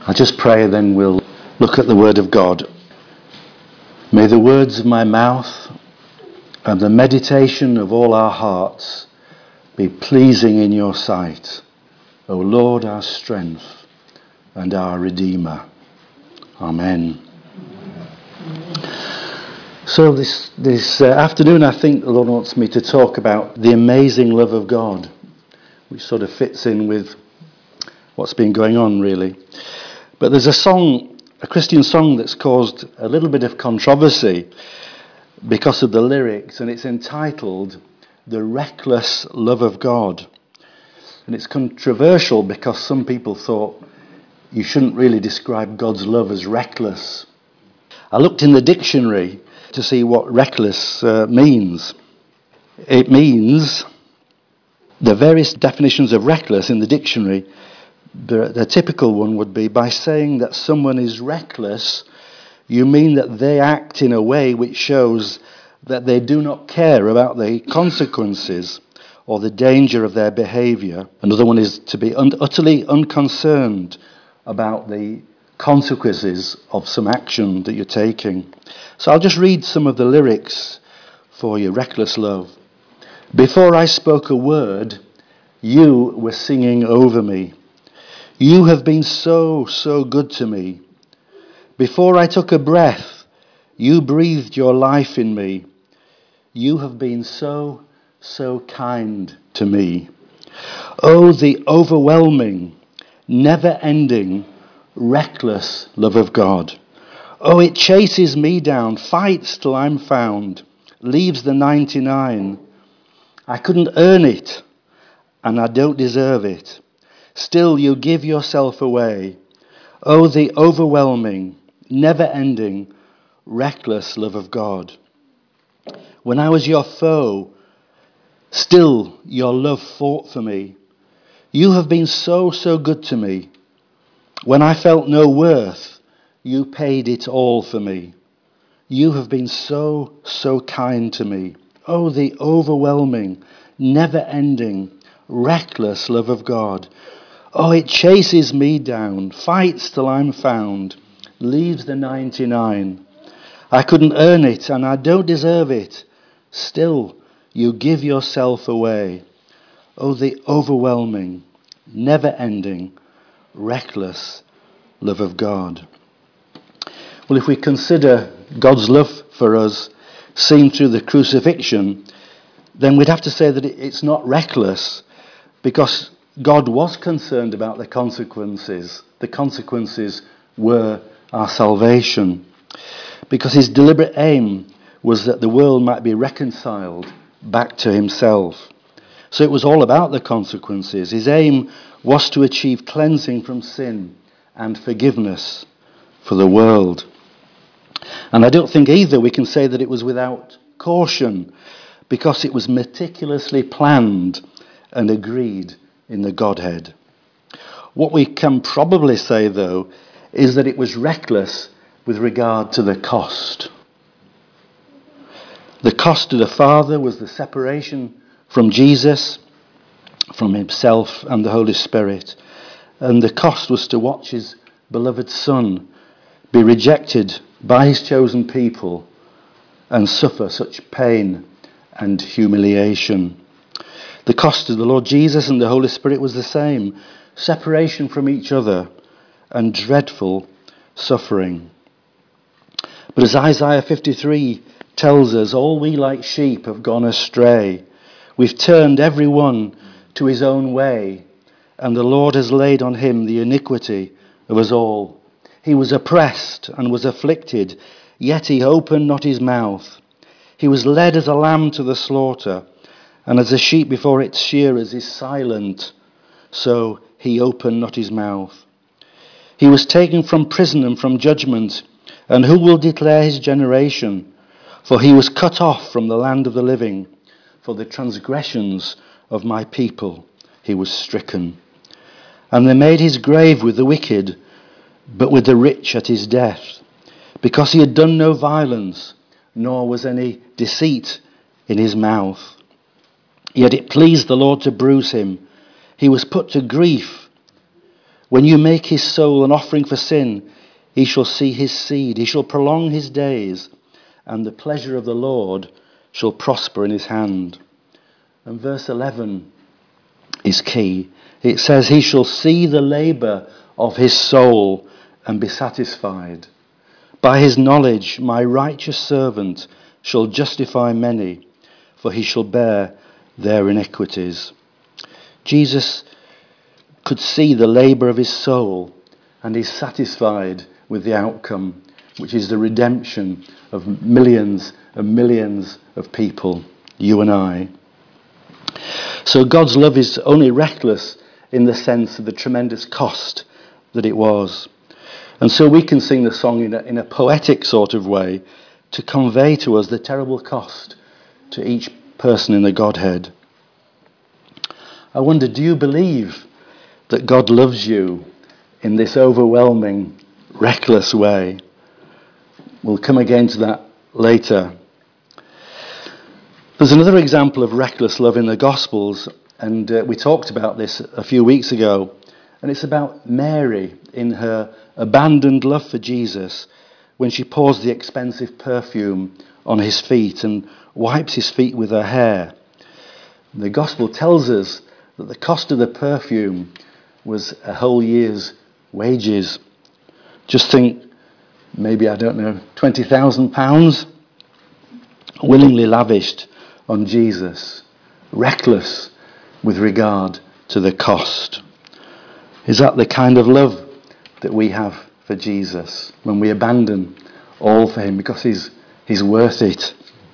I'll just pray, then we'll look at the Word of God. May the words of my mouth and the meditation of all our hearts be pleasing in your sight, O Lord, our strength and our Redeemer. Amen. So this afternoon, I think the Lord wants me to talk about the amazing love of God, which sort of fits in with what's been going on, really. But there's a Christian song that's caused a little bit of controversy because of the lyrics, and it's entitled "The Reckless Love of God." And it's controversial because some people thought you shouldn't really describe God's love as reckless. I looked in the dictionary to see what reckless means. It means the various definitions of reckless in the dictionary. The typical one would be, by saying that someone is reckless, you mean that they act in a way which shows that they do not care about the consequences or the danger of their behaviour. Another one is to be utterly unconcerned about the consequences of some action that you're taking. So I'll just read some of the lyrics for you. Reckless love. Before I spoke a word, you were singing over me. You have been so, so good to me. Before I took a breath, you breathed your life in me. You have been so, so kind to me. Oh, the overwhelming, never-ending, reckless love of God. Oh, it chases me down, fights till I'm found, leaves the 99. I couldn't earn it, and I don't deserve it. Still, you give yourself away. Oh, the overwhelming, never-ending, reckless love of God. When I was your foe, still your love fought for me. You have been so, so good to me. When I felt no worth, you paid it all for me. You have been so, so kind to me. Oh, the overwhelming, never-ending, reckless love of God. Oh, it chases me down, fights till I'm found, leaves the 99. I couldn't earn it, and I don't deserve it. Still, you give yourself away. Oh, the overwhelming, never-ending, reckless love of God. Well, if we consider God's love for us seen through the crucifixion, then we'd have to say that it's not reckless, because God was concerned about the consequences. The consequences were our salvation, because his deliberate aim was that the world might be reconciled back to himself. So it was all about the consequences. His aim was to achieve cleansing from sin and forgiveness for the world. And I don't think either we can say that it was without caution, because it was meticulously planned and agreed in the Godhead. What we can probably say, though, is that it was reckless with regard to the cost. The cost to the Father was the separation from Jesus, from himself and the Holy Spirit. And the cost was to watch his beloved Son be rejected by his chosen people and suffer such pain and humiliation. The cost to the Lord Jesus and the Holy Spirit was the same: separation from each other and dreadful suffering. But as Isaiah 53 tells us, all we like sheep have gone astray. We've turned every one to his own way, and the Lord has laid on him the iniquity of us all. He was oppressed and was afflicted, yet he opened not his mouth. He was led as a lamb to the slaughter, and as a sheep before its shearers is silent, so he opened not his mouth. He was taken from prison and from judgment, and who will declare his generation? For he was cut off from the land of the living. For the transgressions of my people he was stricken. And they made his grave with the wicked, but with the rich at his death, because he had done no violence, nor was any deceit in his mouth. Yet it pleased the Lord to bruise him. He was put to grief. When you make his soul an offering for sin, he shall see his seed, he shall prolong his days, and the pleasure of the Lord shall prosper in his hand. And verse 11 is key. It says, he shall see the labour of his soul and be satisfied. By his knowledge my righteous servant shall justify many, for he shall bear their iniquities. Jesus could see the labour of his soul, and he's satisfied with the outcome, which is the redemption of millions and millions of people, you and I. So God's love is only reckless in the sense of the tremendous cost that it was. And so we can sing the song in a poetic sort of way to convey to us the terrible cost to each person in the Godhead. I wonder, do you believe that God loves you in this overwhelming, reckless way? We'll come again to that later. There's another example of reckless love in the Gospels, and we talked about this a few weeks ago, and it's about Mary in her abandoned love for Jesus when she pours the expensive perfume on his feet and wipes his feet with her hair. The Gospel tells us that the cost of the perfume was a whole year's wages. Just think, maybe, I don't know, £20,000 willingly lavished on Jesus, reckless with regard to the cost. Is that the kind of love that we have for Jesus when we abandon all for him because he's worth it?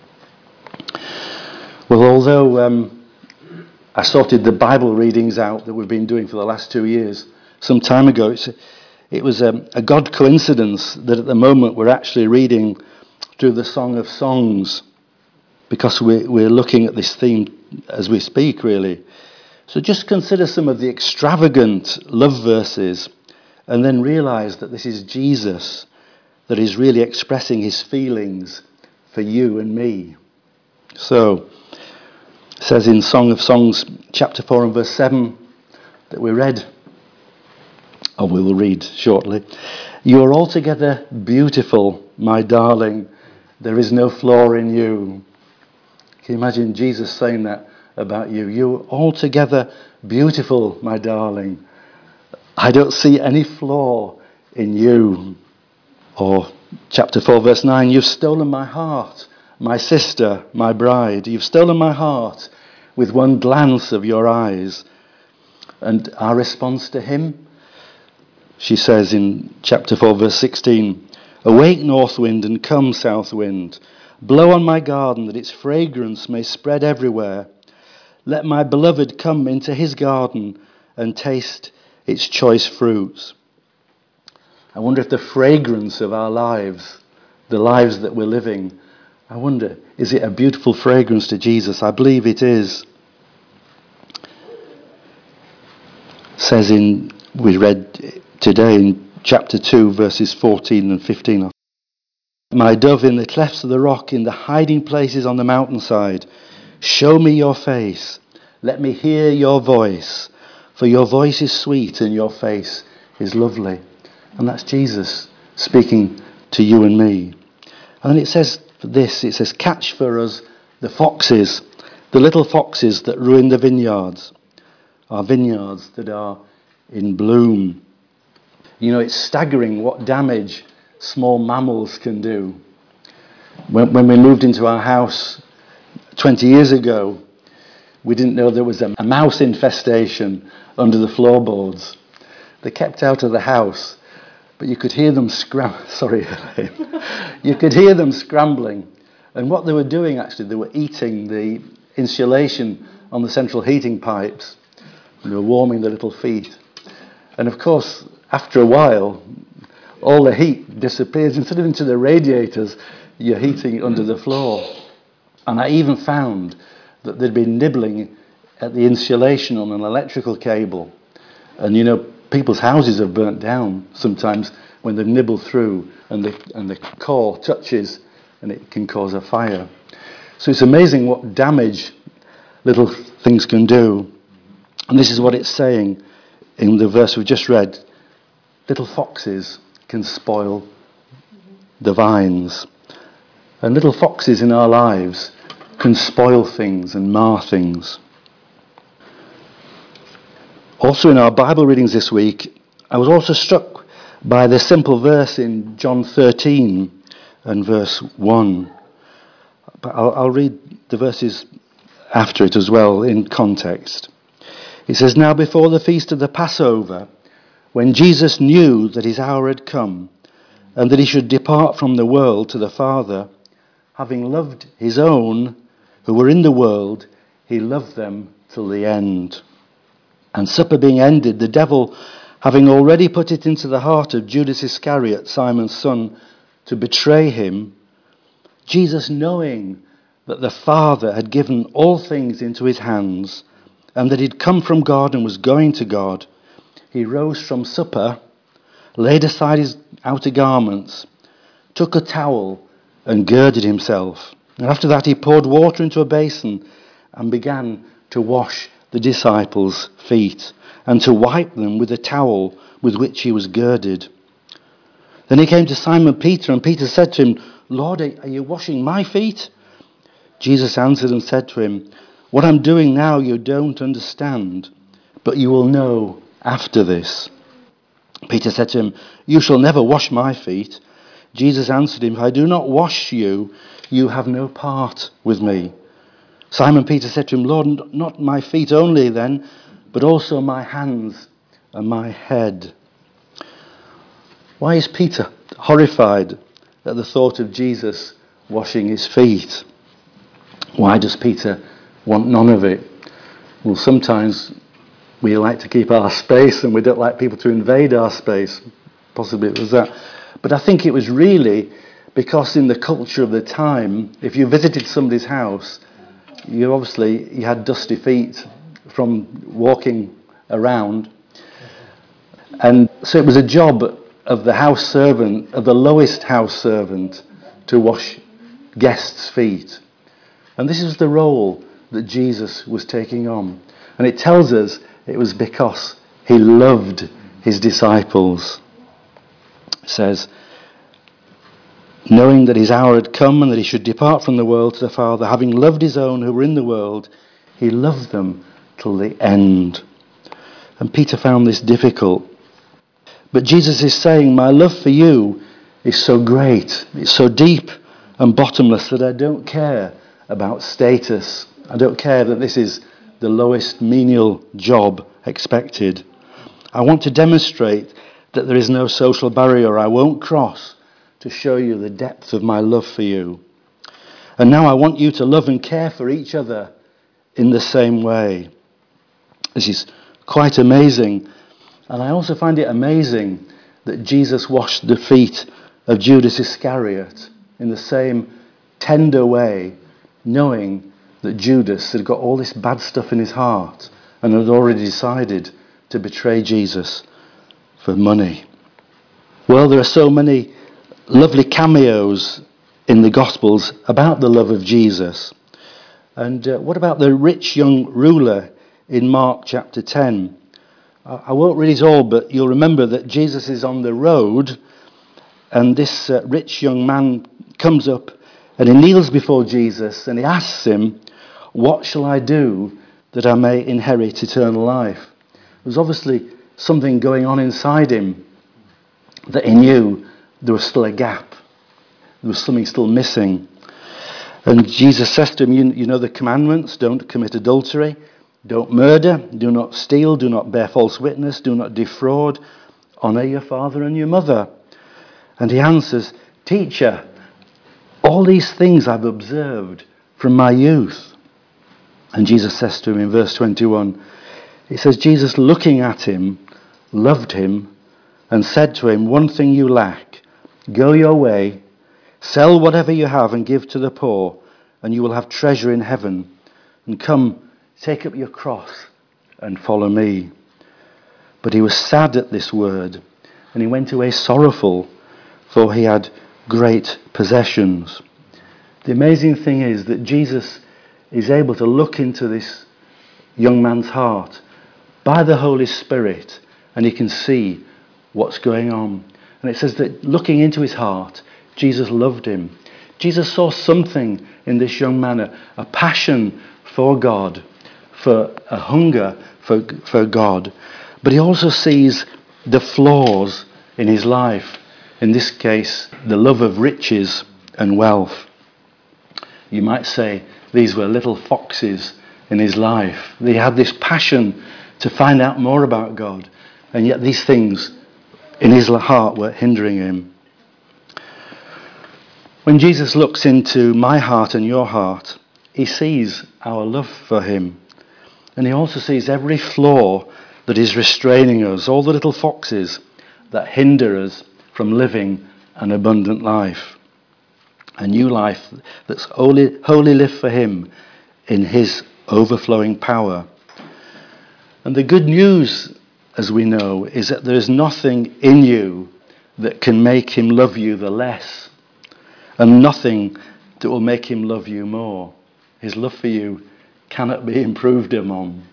Well, although I sorted the Bible readings out that we've been doing for the last 2 years some time ago, it was a God coincidence that at the moment we're actually reading through the Song of Songs, because we're looking at this theme as we speak, really. So just consider some of the extravagant love verses and then realize that this is Jesus that is really expressing his feelings for you and me. So, it says in Song of Songs, chapter 4 and verse 7, that we read, or we will read shortly. You are altogether beautiful, my darling. There is no flaw in you. Can you imagine Jesus saying that about you? You're altogether beautiful, my darling. I don't see any flaw in you. Or chapter 4, verse 9, you've stolen my heart, my sister, my bride. You've stolen my heart with one glance of your eyes. And our response to him, she says in chapter 4, verse 16, awake, north wind, and come, south wind. Blow on my garden that its fragrance may spread everywhere. Let my beloved come into his garden and taste its choice fruits. I wonder if the fragrance of our lives, the lives that we're living, I wonder, is it a beautiful fragrance to Jesus? I believe it is. It says we read today in chapter 2, verses 14 and 15. My dove, in the clefts of the rock, in the hiding places on the mountainside, show me your face. Let me hear your voice. For your voice is sweet and your face is lovely. And that's Jesus speaking to you and me. And then it says this, it says, catch for us the foxes, the little foxes that ruin the vineyards, our vineyards that are in bloom. You know, it's staggering what damage small mammals can do. When we moved into our house 20 years ago, we didn't know there was a mouse infestation under the floorboards. They kept out of the house, but you could hear them you could hear them scrambling. And what they were doing, actually, they were eating the insulation on the central heating pipes. They were warming their little feet. And of course, after a while, all the heat disappears. Instead of into the radiators, you're heating under the floor. And I even found that they'd been nibbling at the insulation on an electrical cable. And you know, people's houses have burnt down sometimes when they've nibbled through and the core touches and it can cause a fire. So it's amazing what damage little things can do. And this is what it's saying in the verse we've just read. little foxes can spoil the vines. And little foxes in our lives can spoil things and mar things. Also in our Bible readings this week, I was also struck by the simple verse in John 13 and verse 1. But I'll read the verses after it as well in context. It says, "Now before the feast of the Passover, when Jesus knew that his hour had come, and that he should depart from the world to the Father, having loved his own who were in the world, he loved them till the end. And supper being ended, the devil, having already put it into the heart of Judas Iscariot, Simon's son, to betray him, Jesus, knowing that the Father had given all things into his hands, and that he'd come from God and was going to God, he rose from supper, laid aside his outer garments, took a towel and girded himself. And after that he poured water into a basin and began to wash the disciples' feet and to wipe them with the towel with which he was girded. Then he came to Simon Peter, and Peter said to him, "Lord, are you washing my feet?" Jesus answered and said to him, "What I'm doing now you don't understand, but you will know after this." Peter said to him, "You shall never wash my feet." Jesus answered him, "If I do not wash you, you have no part with me." Simon Peter said to him, "Lord, not my feet only then, but also my hands and my head." Why is Peter horrified at the thought of Jesus washing his feet? Why does Peter want none of it? Well, sometimes we like to keep our space and we don't like people to invade our space. Possibly it was that. But I think it was really because in the culture of the time, if you visited somebody's house, you had dusty feet from walking around. And so it was a job of the house servant, of the lowest house servant, to wash guests' feet. And this is the role that Jesus was taking on. And it tells us it was because he loved his disciples. It says, knowing that his hour had come and that he should depart from the world to the Father, having loved his own who were in the world, he loved them till the end. And Peter found this difficult. But Jesus is saying, my love for you is so great, it's so deep and bottomless that I don't care about status. I don't care that this is the lowest menial job expected. I want to demonstrate that there is no social barrier I won't cross to show you the depth of my love for you. And now I want you to love and care for each other in the same way. This is quite amazing. And I also find it amazing that Jesus washed the feet of Judas Iscariot in the same tender way, knowing that Judas had got all this bad stuff in his heart and had already decided to betray Jesus for money. Well, there are so many lovely cameos in the Gospels about the love of Jesus. And what about the rich young ruler in Mark chapter 10? I won't read it all, but you'll remember that Jesus is on the road and this rich young man comes up and he kneels before Jesus and he asks him, "What shall I do that I may inherit eternal life?" There's obviously something going on inside him that he knew there was still a gap. There was something still missing. And Jesus says to him, you know the commandments: don't commit adultery, don't murder, do not steal, do not bear false witness, do not defraud, honor your father and your mother. And he answers, "Teacher, all these things I've observed from my youth." And Jesus says to him in verse 21, he says, Jesus, looking at him, loved him and said to him, "One thing you lack. Go your way, sell whatever you have and give to the poor, and you will have treasure in heaven. And come, take up your cross and follow me." But he was sad at this word, and he went away sorrowful, for he had great possessions. The amazing thing is that Jesus is able to look into this young man's heart by the Holy Spirit, and he can see what's going on. And it says that looking into his heart, Jesus loved him. Jesus saw something in this young man, a passion for God, for a hunger for God. But he also sees the flaws in his life. In this case, the love of riches and wealth. You might say these were little foxes in his life. He had this passion to find out more about God, and yet these things in his heart were hindering him. When Jesus looks into my heart and your heart, he sees our love for him, and he also sees every flaw that is restraining us, all the little foxes that hinder us from living an abundant life, a new life that's wholly lived for him in his overflowing power. And the good news, as we know, is that there is nothing in you that can make him love you the less, and nothing that will make him love you more. His love for you cannot be improved upon.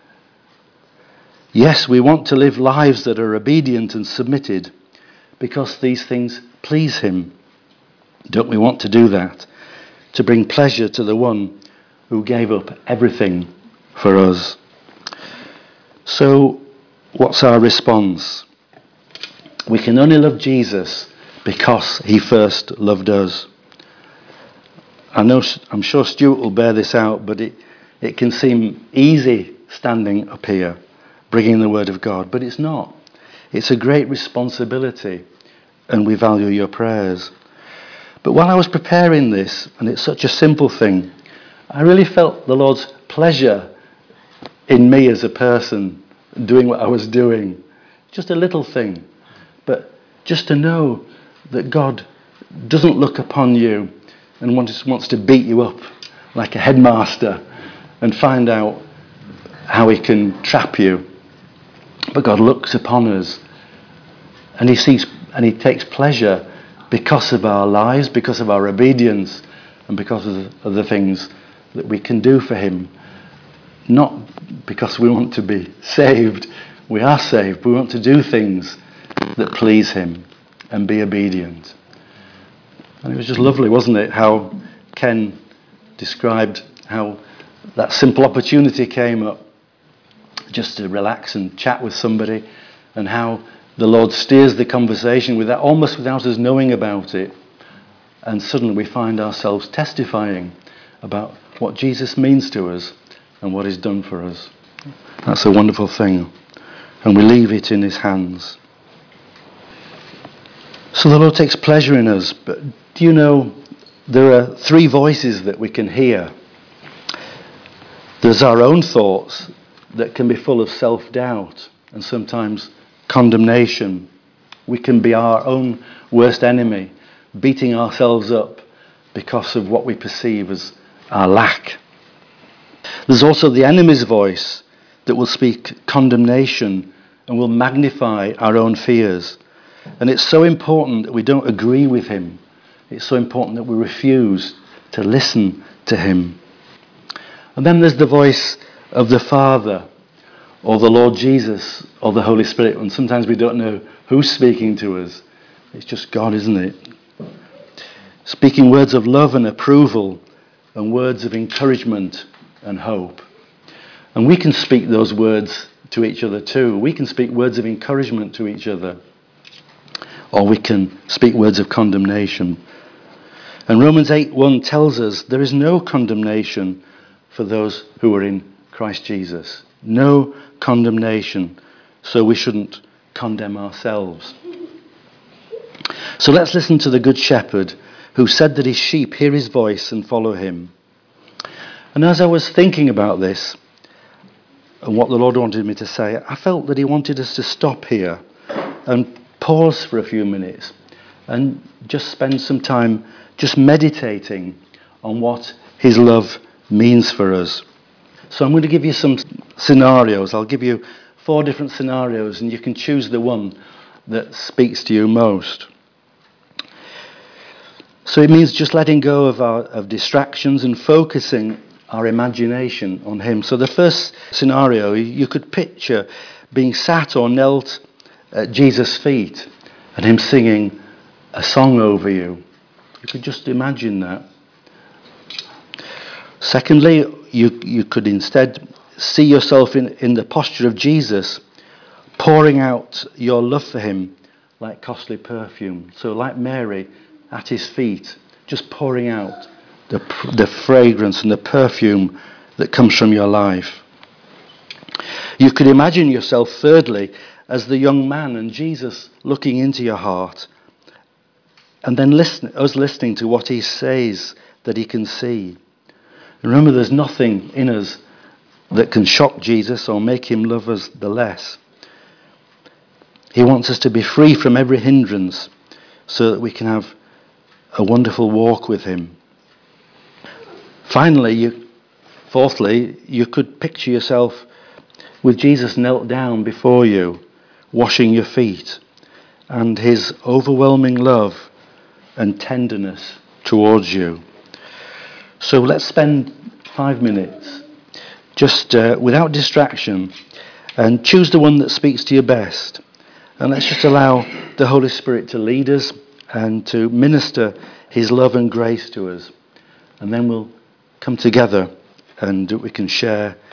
Yes, we want to live lives that are obedient and submitted because these things please him. Don't we want to do that? To bring pleasure to the one who gave up everything for us. So, what's our response? We can only love Jesus because he first loved us. I'm sure Stuart will bear this out, but it can seem easy standing up here, bringing the word of God, but it's not. It's a great responsibility, and we value your prayers. But while I was preparing this, and it's such a simple thing, I really felt the Lord's pleasure in me as a person doing what I was doing. Just a little thing, but just to know that God doesn't look upon you and wants to beat you up like a headmaster and find out how he can trap you. But God looks upon us and he sees and he takes pleasure because of our lives, because of our obedience, and because of the things that we can do for him. Not because we want to be saved. We are saved. We want to do things that please him and be obedient. And it was just lovely, wasn't it, how Ken described how that simple opportunity came up just to relax and chat with somebody, and how the Lord steers the conversation with that, almost without us knowing about it. And suddenly we find ourselves testifying about what Jesus means to us and what he's done for us. That's a wonderful thing. And we leave it in his hands. So the Lord takes pleasure in us. But do you know there are three voices that we can hear? There's our own thoughts that can be full of self-doubt and sometimes condemnation. We can be our own worst enemy, beating ourselves up because of what we perceive as our lack. There's also the enemy's voice that will speak condemnation and will magnify our own fears. And it's so important that we don't agree with him. It's so important that we refuse to listen to him. And then there's the voice of the Father, or the Lord Jesus, or the Holy Spirit. And sometimes we don't know who's speaking to us. It's just God, isn't it? Speaking words of love and approval, and words of encouragement and hope. And we can speak those words to each other too. We can speak words of encouragement to each other, or we can speak words of condemnation. And Romans 8:1 tells us there is no condemnation for those who are in Christ Jesus. No condemnation. So we shouldn't condemn ourselves. So let's listen to the Good Shepherd who said that his sheep hear his voice and follow him. And as I was thinking about this and what the Lord wanted me to say, I felt that he wanted us to stop here and pause for a few minutes and just spend some time just meditating on what his love means for us. So I'm going to give you some scenarios. I'll give you 4 different scenarios, and you can choose the one that speaks to you most. So it means just letting go of distractions and focusing our imagination on him. So the first scenario, you could picture being sat or knelt at Jesus' feet and him singing a song over you. You could just imagine that. Secondly, you could instead see yourself in the posture of Jesus, pouring out your love for him like costly perfume. So like Mary at his feet, just pouring out the fragrance and the perfume that comes from your life. You could imagine yourself, thirdly, as the young man and Jesus looking into your heart and then listening to what he says that he can see. Remember, there's nothing in us that can shock Jesus or make him love us the less. He wants us to be free from every hindrance so that we can have a wonderful walk with him. Fourthly, you could picture yourself with Jesus knelt down before you, washing your feet, and his overwhelming love and tenderness towards you. So let's spend 5 minutes just without distraction and choose the one that speaks to you best. And let's just allow the Holy Spirit to lead us and to minister his love and grace to us. And then we'll come together and we can share